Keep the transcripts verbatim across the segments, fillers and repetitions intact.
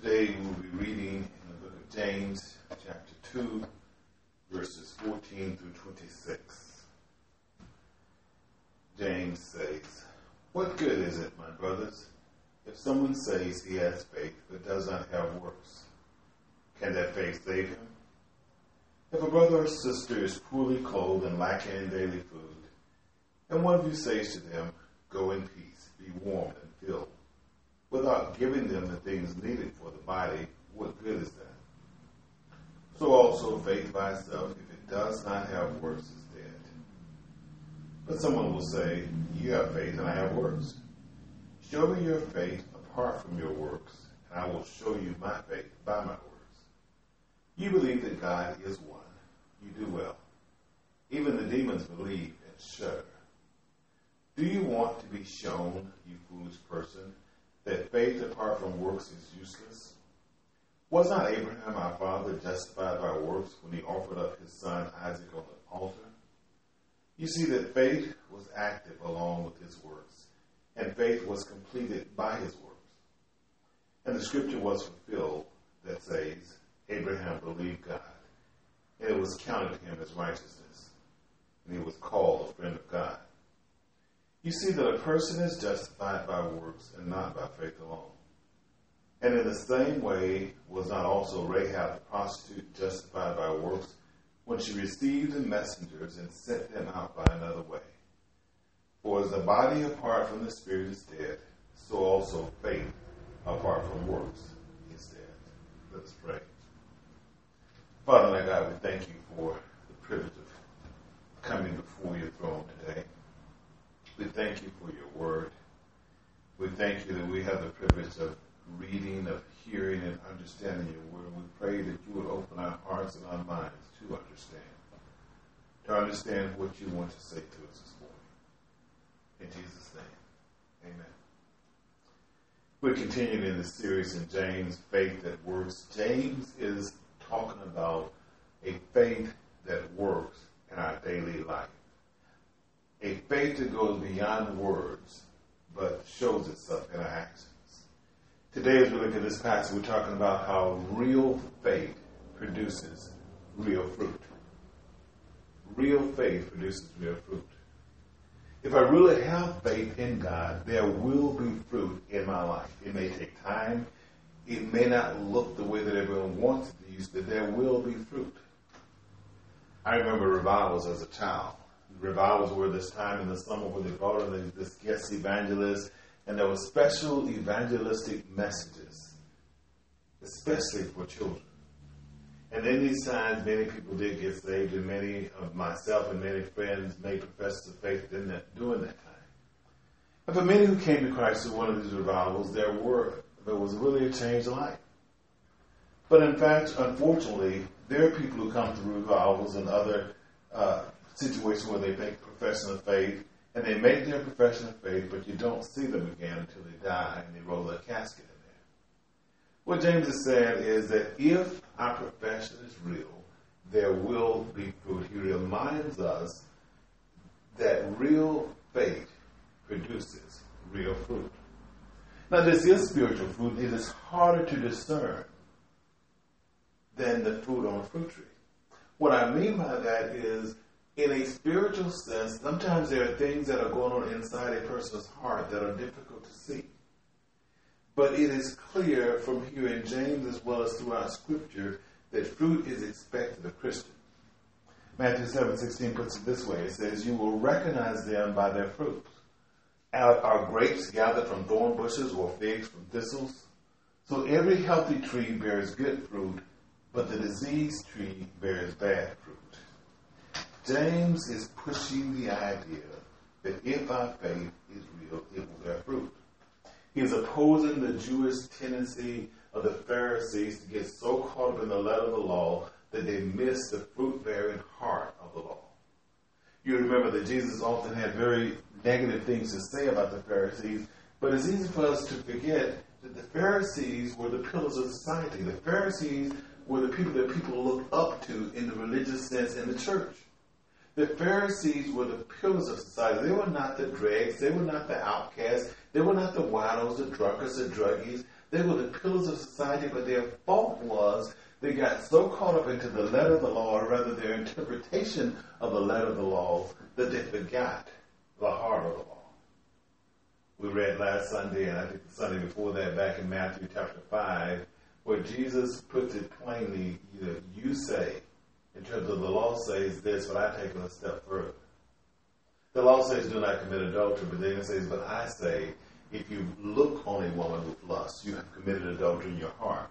Today we'll be reading in the book of James, chapter two, verses fourteen through twenty-six. James says, "What good is it, my brothers, if someone says he has faith but does not have works? Can that faith save him? If a brother or sister is poorly clothed and lacking in daily food, and one of you says to them, 'Go in peace, be warmed and filled,' without giving them the things needed for the body, what good is that? So also faith by itself, if it does not have works, is dead. But someone will say, 'You have faith and I have works. Show me your faith apart from your works, and I will show you my faith by my works. You believe that God is one. You do well. Even the demons believe and shudder. Do you want to be shown, you foolish person, that faith apart from works is useless? Was not Abraham our father justified by works when he offered up his son Isaac on the altar? You see that faith was active along with his works, and faith was completed by his works. And the scripture was fulfilled that says, Abraham believed God, and it was counted to him as righteousness, and he was called a friend of God. You see that a person is justified by works and not by faith alone. And in the same way was not also Rahab the prostitute justified by works when she received the messengers and sent them out by another way. For as the body apart from the spirit is dead, so also faith apart from works is dead." Let us pray. Father, my God, we thank you for the privilege of coming before your throne today. We thank you for your word. We thank you that we have the privilege of reading, of hearing, and understanding your word. We pray that you would open our hearts and our minds to understand, to understand what you want to say to us this morning. In Jesus' name, amen. We're continuing in the series in James, Faith That Works. James is talking about a faith that works in our daily life. A faith that goes beyond words, but shows itself in our actions. Today, as we look at this passage, we're talking about how real faith produces real fruit. Real faith produces real fruit. If I really have faith in God, there will be fruit in my life. It may take time. It may not look the way that everyone wants it to use, but there will be fruit. I remember revivals as a child. Revivals were this time in the summer where they brought in this guest evangelist, and there were special evangelistic messages, especially for children. And in these times, many people did get saved, and many of myself and many friends made professions of faith in that, during that time. And for many who came to Christ through one of these revivals, there were there was really a changed life. But in fact, unfortunately, there are people who come through revivals and other uh, situation where they make profession of faith, and they make their profession of faith, but you don't see them again until they die and they roll their casket in there. What James is saying is that if our profession is real, there will be fruit. He reminds us that real faith produces real fruit. Now, this is spiritual fruit. It is harder to discern than the fruit on a fruit tree. What I mean by that is, in a spiritual sense, sometimes there are things that are going on inside a person's heart that are difficult to see. But it is clear from here in James as well as throughout Scripture that fruit is expected of Christians. Matthew seven sixteen puts it this way. It says, "You will recognize them by their fruits. Are, are grapes gathered from thorn bushes or figs from thistles? So every healthy tree bears good fruit, but the diseased tree bears bad fruit." James is pushing the idea that if our faith is real, it will bear fruit. He is opposing the Jewish tendency of the Pharisees to get so caught up in the letter of the law that they miss the fruit-bearing heart of the law. You remember that Jesus often had very negative things to say about the Pharisees, but it's easy for us to forget that the Pharisees were the pillars of society. The Pharisees were the people that people looked up to in the religious sense in the church. The Pharisees were the pillars of society. They were not the dregs. They were not the outcasts. They were not the winos, the drunkards, the druggies. They were the pillars of society, but their fault was they got so caught up into the letter of the law, or rather their interpretation of the letter of the law, that they forgot the heart of the law. We read last Sunday, and I think the Sunday before that, back in Matthew chapter five, where Jesus puts it plainly, you know, you say, in terms of the law says this, but I take it a step further. The law says do not commit adultery, but then it says, but I say, if you look on a woman with lust, you have committed adultery in your heart.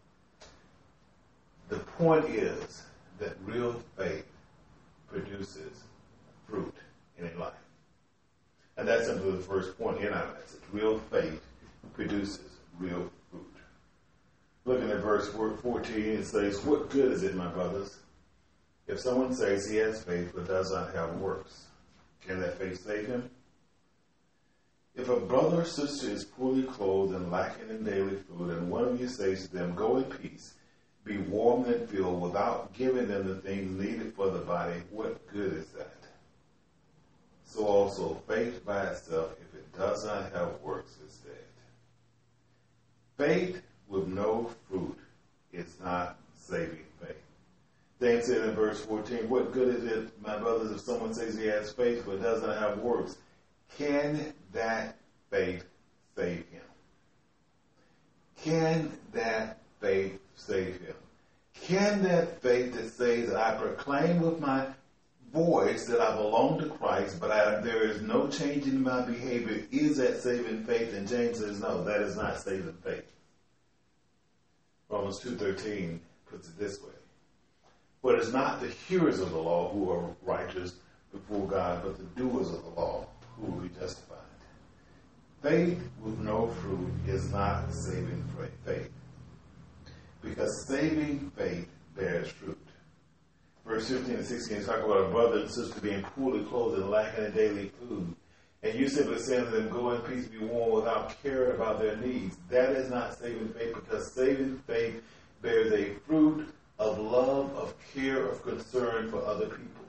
The point is that real faith produces fruit in a life. And that's simply the first point in our message. Real faith produces real fruit. Looking at verse fourteen, it says, what good is it, my brothers, if someone says he has faith but does not have works? Can that faith save him? If a brother or sister is poorly clothed and lacking in daily food, and one of you says to them, go in peace, be warmed and filled, without giving them the things needed for the body, what good is that? So also, faith by itself, if it does not have works, is dead. Faith with no fruit is not saving faith. James said in verse fourteen, what good is it, my brothers, if someone says he has faith but does not have works? Can that faith save him? Can that faith save him? Can that faith that says, I proclaim with my voice that I belong to Christ, but I, there is no change in my behavior, is that saving faith? And James says, no, that is not saving faith. Romans two thirteen puts it this way. But it's not the hearers of the law who are righteous before God, but the doers of the law who will be justified. Faith with no fruit is not saving faith, because saving faith bears fruit. Verse fifteen and sixteen talk about a brother and sister being poorly clothed and lacking in daily food. And you simply saying to them, go in peace, be warm, without caring about their needs. That is not saving faith, because saving faith bears a fruit of love, of care, of concern for other people.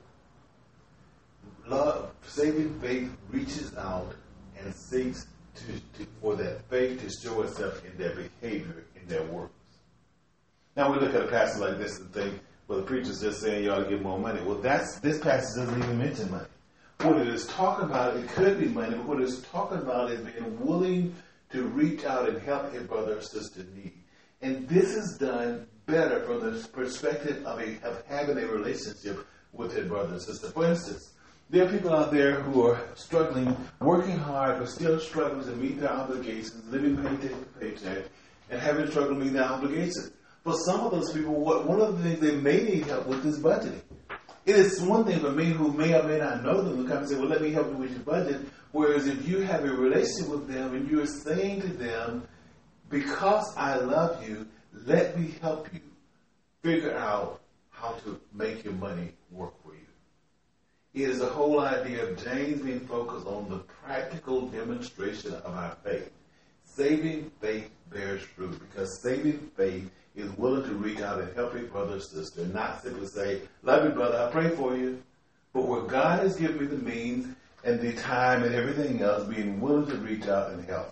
Love, saving faith reaches out and seeks to, to, for that faith to show itself in their behavior, in their works. Now we look at a passage like this and think, well, the preacher's just saying you ought to give more money. Well, that's this passage doesn't even mention money. What it is talking about, it could be money, but what it is talking about is being willing to reach out and help a brother or sister in need. And this is done better from the perspective of, a, of having a relationship with a brother or sister. For instance, there are people out there who are struggling, working hard, but still struggling to meet their obligations, living paycheck to paycheck, and having trouble meeting their obligations. For some of those people, what, one of the things they may need help with is budgeting. It is one thing for me who may or may not know them to come and say, well, let me help you with your budget. Whereas if you have a relationship with them and you're saying to them, because I love you, let me help you figure out how to make your money work for you. It is the whole idea of James being focused on the practical demonstration of our faith. Saving faith bears fruit, because saving faith is willing to reach out and help a brother or sister, not simply say, love you, brother, I pray for you. But where God has given me the means and the time and everything else, being willing to reach out and help.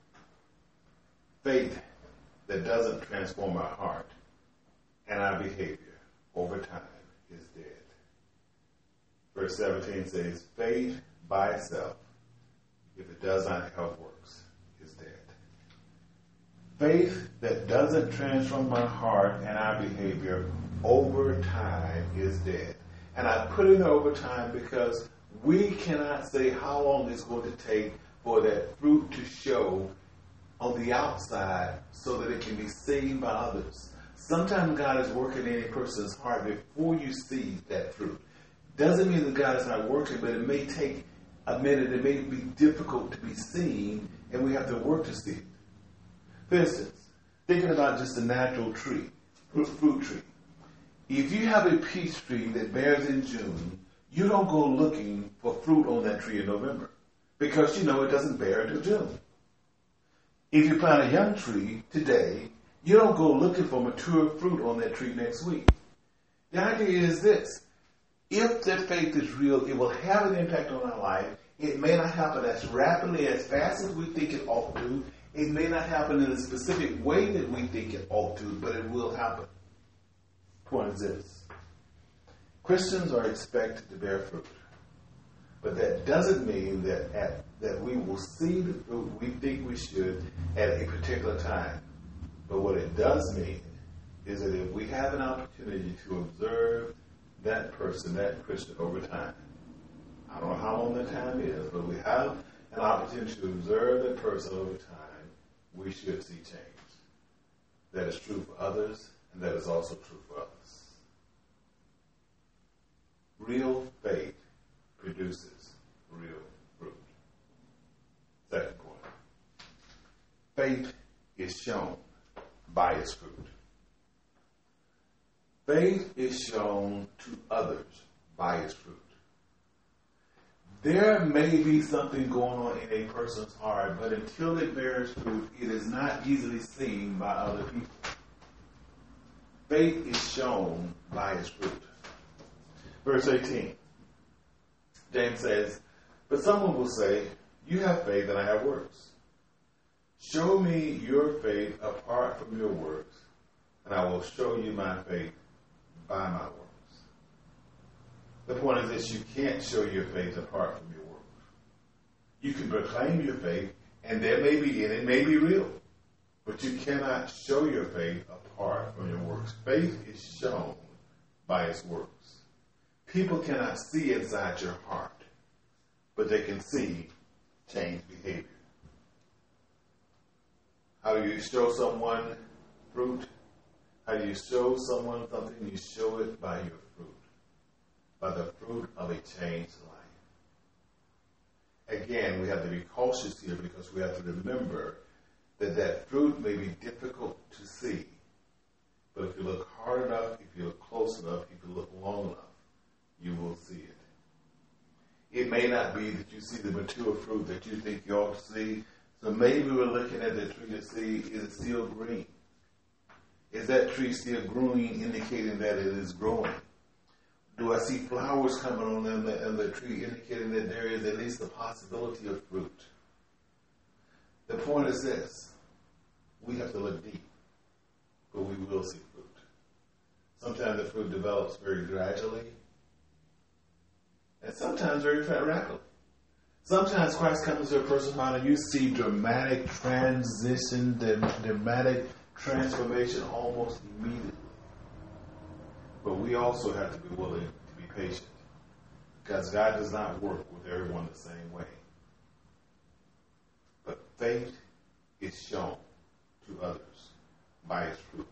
Faith that doesn't transform our heart and our behavior over time is dead. Verse seventeen says, faith by itself, if it does not have works, is dead. Faith that doesn't transform our heart and our behavior over time is dead. And I put in over time because we cannot say how long it's going to take for that fruit to show on the outside so that it can be seen by others. Sometimes God is working in a person's heart before you see that fruit. Doesn't mean that God is not working, but it may take a minute. It may be difficult to be seen, and we have to work to see it. For instance, thinking about just a natural tree, fruit tree. If you have a peach tree that bears in June, you don't go looking for fruit on that tree in November, because you know it doesn't bear until June. If you plant a young tree today, you don't go looking for mature fruit on that tree next week. The idea is this. If that faith is real, it will have an impact on our life. It may not happen as rapidly, as fast as we think it ought to. It may not happen in a specific way that we think it ought to, but it will happen. Point is this. Christians are expected to bear fruit. But that doesn't mean that at, that we will see the fruit we think we should at a particular time. But what it does mean is that if we have an opportunity to observe that person, that Christian, over time, I don't know how long that time is, but we have an opportunity to observe that person over time, we should see change. That is true for others, and that is also true for us. Real faith produces real fruit. Second point. Faith is shown by its fruit. Faith is shown to others by its fruit. There may be something going on in a person's heart, but until it bears fruit, it is not easily seen by other people. Faith is shown by its fruit. Verse eighteen. James says, but someone will say, you have faith and I have works. Show me your faith apart from your works, and I will show you my faith by my works. The point is that you can't show your faith apart from your works. You can proclaim your faith, and there may be, and it may be real, but you cannot show your faith apart from your works. Faith is shown by its works. People cannot see inside your heart, but they can see changed behavior. How do you show someone fruit? How do you show someone something? You show it by your fruit, by the fruit of a changed life. Again, we have to be cautious here because we have to remember that that fruit may be difficult to see. But if you look hard enough, if you look close enough, if you look long enough, you will see it. It may not be that you see the mature fruit that you think you ought to see. So maybe we're looking at the tree to see, is it still green? Is that tree still growing, indicating that it is growing? Do I see flowers coming on in the, in the tree, indicating that there is at least a possibility of fruit? The point is this. We have to look deep, but we will see fruit. Sometimes the fruit develops very gradually, and sometimes very rapidly. Sometimes Christ comes to a person's heart and you see dramatic transition, dramatic transformation almost immediately. But we also have to be willing to be patient, because God does not work with everyone the same way. But faith is shown to others by its fruit.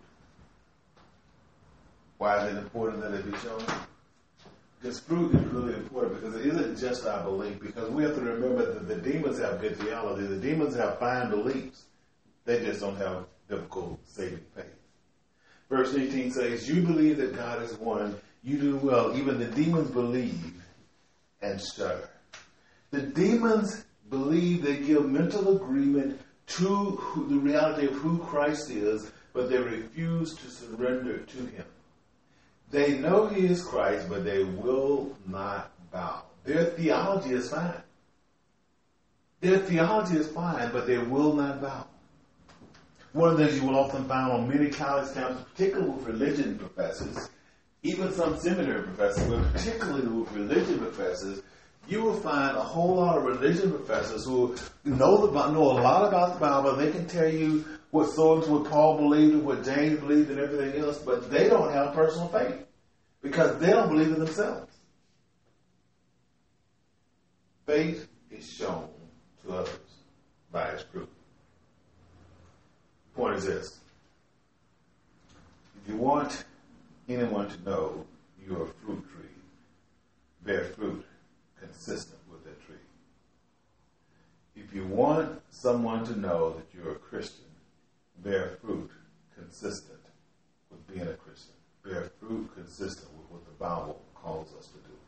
Why is it important that it be shown? Because fruit is really important, because it isn't just our belief. Because we have to remember that the demons have good theology. The demons have fine beliefs. They just don't have biblical saving faith. Verse eighteen says, you believe that God is one. You do well. Even the demons believe and shudder. The demons believe, they give mental agreement to who, the reality of who Christ is, but they refuse to surrender to him. They know he is Christ, but they will not bow. Their theology is fine. Their theology is fine, but they will not bow. One of the things you will often find on many college campuses, particularly with religion professors, even some seminary professors, but particularly with religion professors, you will find a whole lot of religion professors who know, the, know a lot about the Bible. They can tell you what so what Paul believed and what James believed and everything else, but they don't have personal faith because they don't believe in themselves. Faith is shown to others by its fruit. The point is this. If you want anyone to know you're a fruit tree, bear fruit consistent with that tree. If you want someone to know that you're a Christian, bear fruit consistent with being a Christian. Bear fruit consistent with what the Bible calls us to do.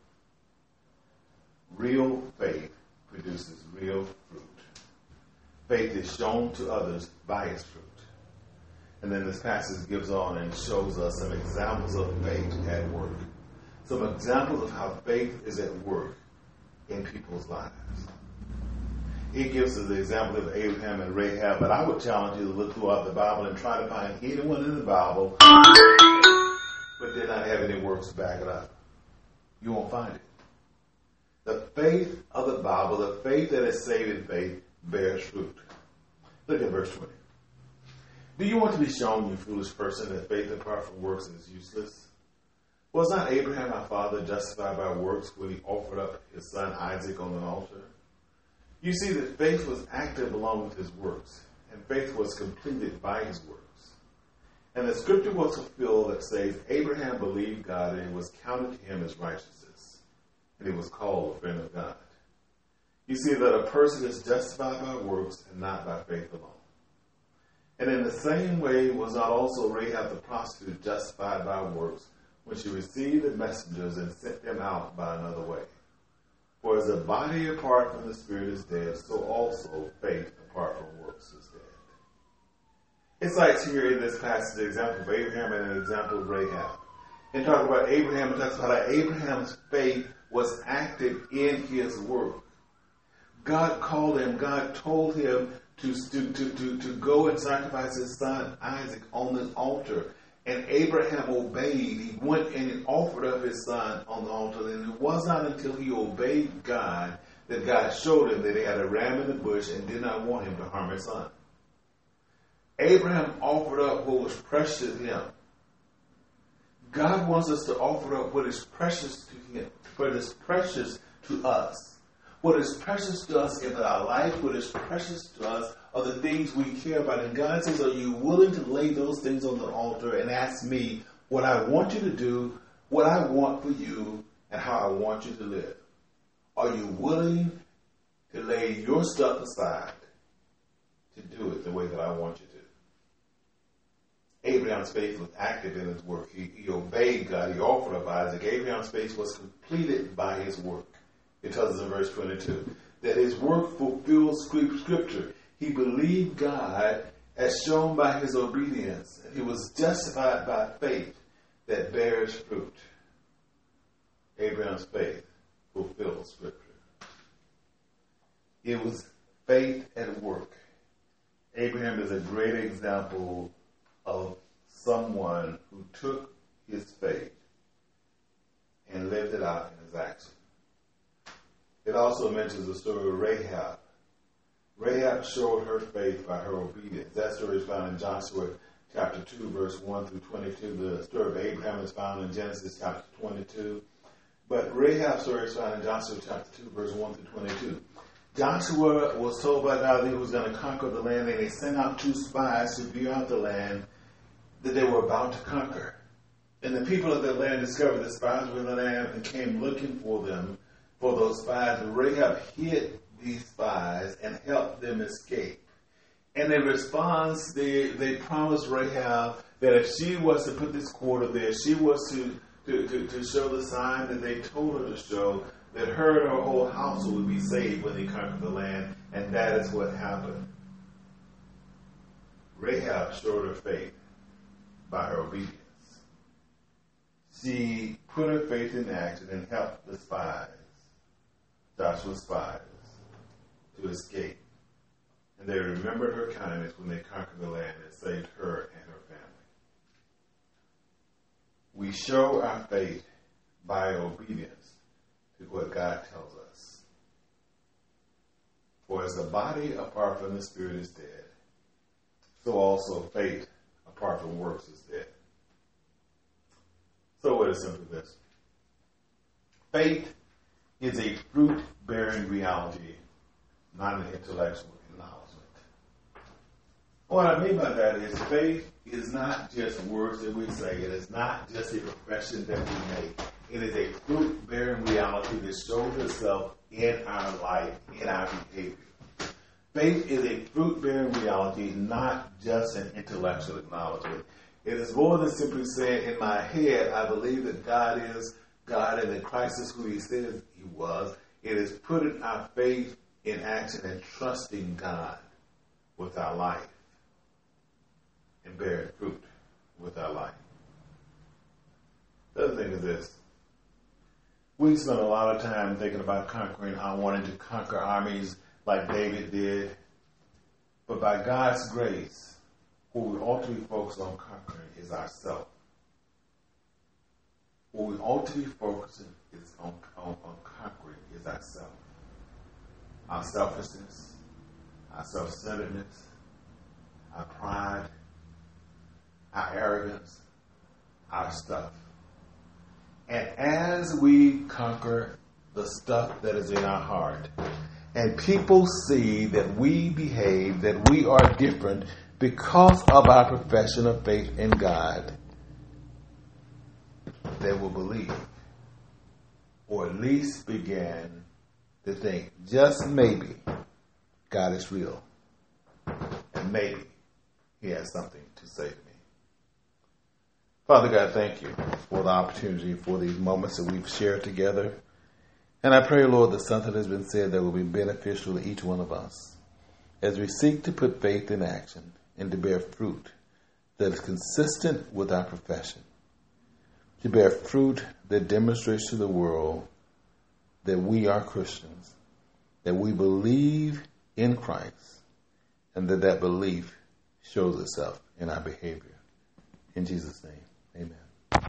Real faith produces real fruit. Faith is shown to others by its fruit. And then this passage gives on and shows us some examples of faith at work. Some examples of how faith is at work in people's lives. He gives us the example of Abraham and Rahab, but I would challenge you to look throughout the Bible and try to find anyone in the Bible but did not have any works to back it up. You won't find it. The faith of the Bible, the faith that is saving faith, bears fruit. Look at verse twenty. Do you want to be shown, you foolish person, that faith apart from works is useless? Was not Abraham our father justified by works when he offered up his son Isaac on an altar? You see that faith was active along with his works, and faith was completed by his works. And the scripture was fulfilled that says, Abraham believed God, and it was counted to him as righteousness, and he was called a friend of God. You see that a person is justified by works and not by faith alone. And in the same way was not also Rahab the prostitute justified by works when she received the messengers and sent them out by another way. For as the body apart from the spirit is dead, so also faith apart from works is dead. It's like here in this passage, an example of Abraham and an example of Rahab. In talking about Abraham, it talks about how Abraham's faith was active in his work. God called him, God told him to, to, to, to, to go and sacrifice his son Isaac on this altar. And Abraham obeyed. He went in and offered up his son on the altar. And it was not until he obeyed God that God showed him that he had a ram in the bush and did not want him to harm his son. Abraham offered up what was precious to him. God wants us to offer up what is precious to him, what is precious to us. What is precious to us in our life, what is precious to us are the things we care about. And God says, are you willing to lay those things on the altar and ask me what I want you to do, what I want for you, and how I want you to live? Are you willing to lay your stuff aside to do it the way that I want you to? Abraham's faith was active in his work. He, he obeyed God. He offered up Isaac. Abraham's faith was completed by his work. It tells us in verse twenty-two that his work fulfills scripture. He believed God as shown by his obedience. And he was justified by faith that bears fruit. Abraham's faith fulfills scripture. It was faith at work. Abraham is a great example of someone who took his faith and lived it out in his action. It also mentions the story of Rahab. Rahab showed her faith by her obedience. That story is found in Joshua chapter two, verse one through twenty-two. The story of Abraham is found in Genesis chapter twenty-two. But Rahab's story is found in Joshua chapter two, verse one through twenty-two. Joshua was told by God that he was going to conquer the land, and he sent out two spies to view out the land that they were about to conquer. And the people of that land discovered the spies were in the land and came looking for them, for those spies. Rahab hid these spies and helped them escape. And in response, they, they promised Rahab that if she was to put this quarter there, she was to, to, to, to show the sign that they told her to show, that her and her whole household would be saved when they conquered the land. And that is what happened. Rahab showed her faith by her obedience. She put her faith in action and helped the spies, Joshua's spies, to escape. And they remembered her kindness when they conquered the land and saved her and her family. We show our faith by obedience to what God tells us. For as the body apart from the spirit is dead, so also faith apart from works is dead. So it is simply this. Faith is a fruit-bearing reality, not an intellectual acknowledgement. What I mean by that is faith is not just words that we say. It is not just a profession that we make. It is a fruit-bearing reality that shows itself in our life, in our behavior. Faith is a fruit-bearing reality, not just an intellectual acknowledgement. It is more than simply saying, in my head, I believe that God is God and that Christ is who he says he was. It is putting our faith in action and trusting God with our life and bearing fruit with our life. The other thing is this. We spend a lot of time thinking about conquering, I wanting to conquer armies like David did. But by God's grace, what we ought to be focused on conquering is ourselves. What we ought to be focusing is on, on, on conquering is ourselves. Our selfishness, our self-centeredness, our pride, our arrogance, our stuff. And as we conquer the stuff that is in our heart, and people see that we behave, that we are different because of our profession of faith in God, they will believe, or at least begin to think, just maybe, God is real. And maybe He has something to say to me. Father God, thank you for the opportunity for these moments that we've shared together. And I pray, Lord, that something has been said that will be beneficial to each one of us as we seek to put faith in action and to bear fruit that is consistent with our profession, to bear fruit that demonstrates to the world that we are Christians, that we believe in Christ, and that that belief shows itself in our behavior. In Jesus' name, amen.